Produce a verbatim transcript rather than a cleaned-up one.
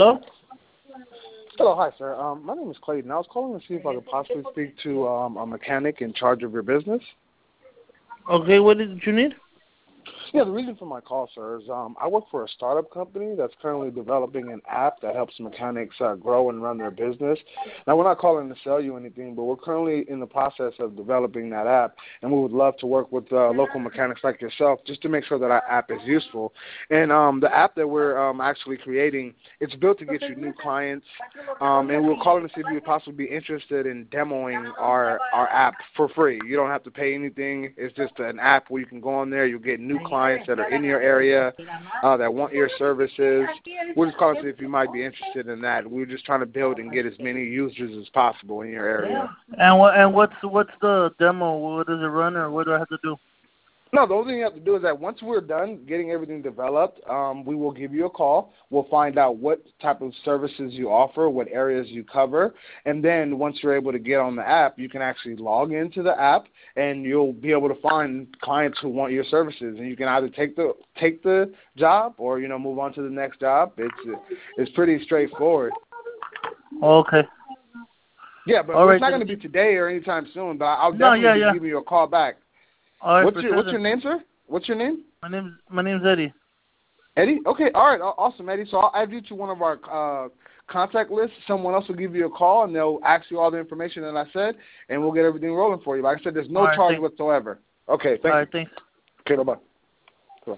Hello? Hello, hi, sir. Um, my name is Clayton. I was calling to see if I could possibly speak to um, a mechanic in charge of your business. Okay, what did you need? Yeah, the reason for my call, sir, is um, I work for a startup company that's currently developing an app that helps mechanics uh, grow and run their business. Now, we're not calling to sell you anything, but we're currently in the process of developing that app, and we would love to work with uh, local mechanics like yourself just to make sure that our app is useful. And um, the app that we're um, actually creating, it's built to get you new clients, um, and we're calling to see if you would possibly be interested in demoing our, our app for free. You don't have to pay anything. It's just an app where you can go on there, you'll get new clients that are in your area uh, that want your services. We're just calling to see if you might be interested in that. We're just trying to build and get as many users as possible in your area. And what and what's what's the demo? What does it run, or what do I have to do? No, the only thing you have to do is that once we're done getting everything developed, um, we will give you a call. We'll find out what type of services you offer, what areas you cover, and then once you're able to get on the app, you can actually log into the app, and you'll be able to find clients who want your services, and you can either take the take the job or you know move on to the next job. It's it's pretty straightforward. Okay. Yeah, but All it's right, not then. going to be today or anytime soon. But I'll No, definitely yeah, be yeah. giving you a call back. All right, What's for your sure. What's Then. your name, sir? What's your name? My name's my name's Eddie. Eddie? Okay, all right, aw- awesome, Eddie. So I'll add you to one of our uh, contact lists. Someone else will give you a call, and they'll ask you all the information that I said, and we'll get everything rolling for you. Like I said, there's no All right, charge thanks. whatsoever. Okay, All thank you. right, thanks. Okay, bye-bye.